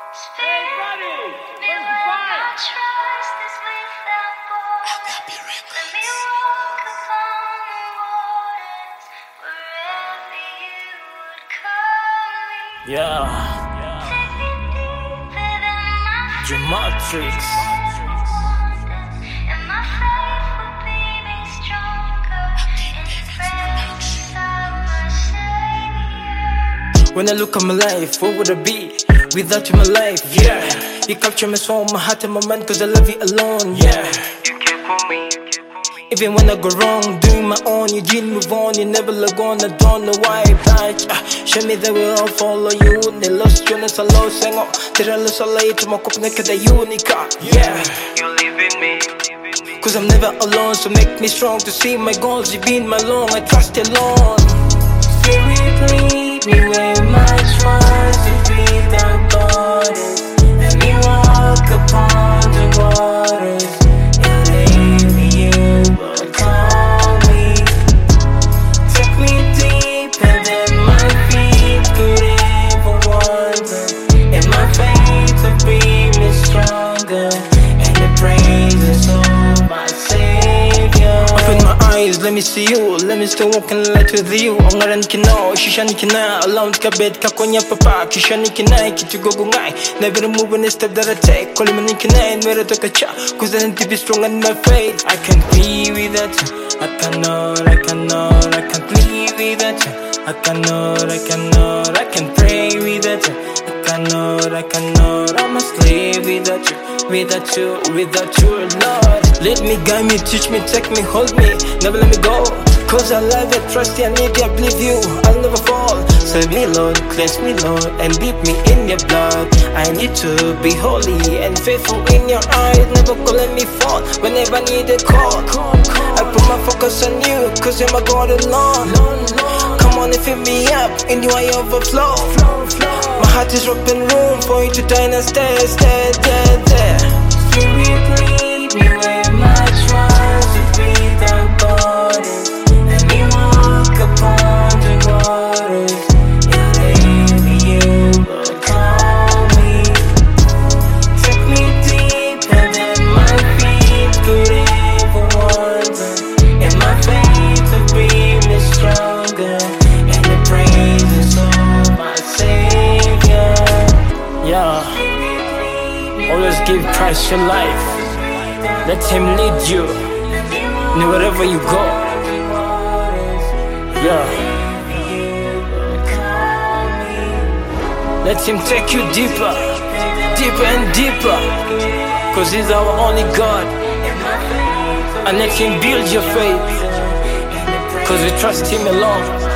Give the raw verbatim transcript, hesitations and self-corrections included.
Hey, buddy, where's the fire? Yeah, Gematrix. When I look at my life, what would I be without you, my life? Yeah, you capture my soul, my heart and my mind, cause I love you alone. Yeah, you care for me. Even when I go wrong, doing my own, you didn't move on, you never look on, I don't know why, but uh, show me the way I'll follow you. The lost you, it's a lost thing, did I lose a light to my cup, naked, the unica. Yeah, you live in me, cause I'm never alone, so make me strong to see my goals. You've been my long, I trust you alone. Spirit, lead me where my trust is without borders. Let me walk upon the waters. Let me see you, let me still walk in light with you. Ongaran kina, shishani kina, alone ka bed ka konya papa, kishani kina, kitu go ngai. Never move in a step that I take. Call me kina, and where I took a cha, cause I need to be strong in my faith. I can't be without you, I cannot, I cannot, I can't live without you. I cannot, I cannot, I can pray without you. I cannot, I cannot, I must live without you. Without you, without you, Lord. Let me guide me, teach me, take me, hold me, never let me go. Cause I love you, trust you, I need you, I believe you, I'll never fall. Save me, Lord, cleanse me, Lord, and dip me in your blood. I need to be holy and faithful in your eyes. Never go let me fall, whenever I need a call. I put my focus on you, cause you're my God alone. Come on and fill me up, in you I overflow. My heart is open room for you to dine and stay, stay, stay, stay. Spirit, lead me where my trust is without borders. Let me walk upon the waters. And if you will call me, take me deeper than my feet could ever wander. And my faith will bring me stronger. And the praises of my Savior. Yeah. Always give Christ your life. Let Him lead you in wherever you go. Yeah. Let Him take you deeper, deeper and deeper, cause He's our only God. And let Him build your faith, cause we trust Him alone.